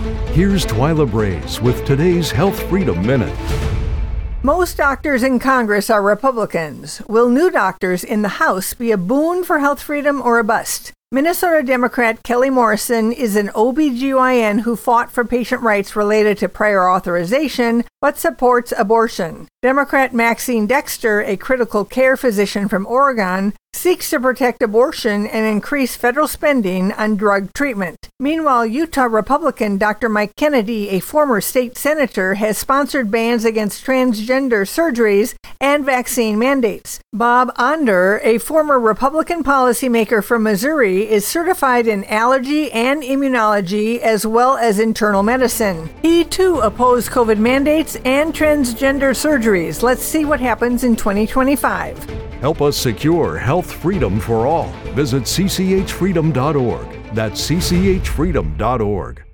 Here's Twyla Braze with today's Health Freedom Minute. Most doctors in Congress are Republicans. Will new doctors in the House be a boon for health freedom or a bust? Minnesota Democrat Kelly Morrison is an OB/GYN who fought for patient rights related to prior authorization, but supports abortion. Democrat Maxine Dexter, a critical care physician from Oregon, seeks to protect abortion and increase federal spending on drug treatment. Meanwhile, Utah Republican Dr. Mike Kennedy, a former state senator, has sponsored bans against transgender surgeries and vaccine mandates. Bob Onder, a former Republican policymaker from Missouri, is certified in allergy and immunology as well as internal medicine. He too opposed COVID mandates and transgender surgeries. Let's see what happens in 2025. Help us secure health freedom for all. Visit cchfreedom.org. That's cchfreedom.org.